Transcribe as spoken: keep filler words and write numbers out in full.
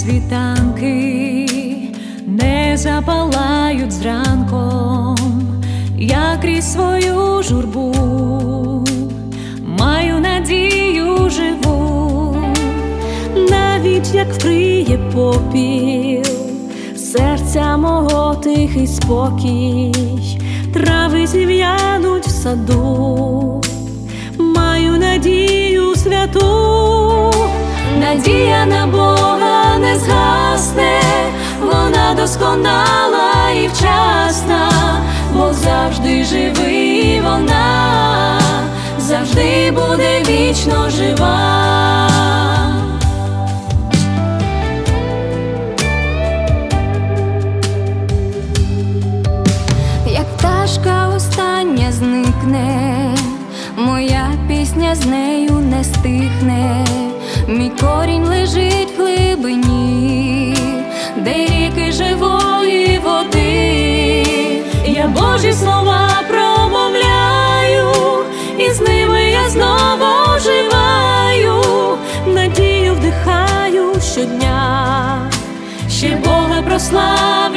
світанки не запалають зранком, я крізь свою журбу маю надію живу. Навіть як вкриє попіл серця мого тихий спокій, трави зів'януть в саду, маю надію святу. Надія на Бога не згасне, вона досконала і вчасна, Бог завжди живий, вона завжди буде вічно жива. Як пташка остання зникне, моя пісня з нею не стихне. Мій корінь лежить в глибині, де ріки живої води. Я Божі слова промовляю, і з ними я знову оживаю. Надію вдихаю щодня, ще Бога прославляю.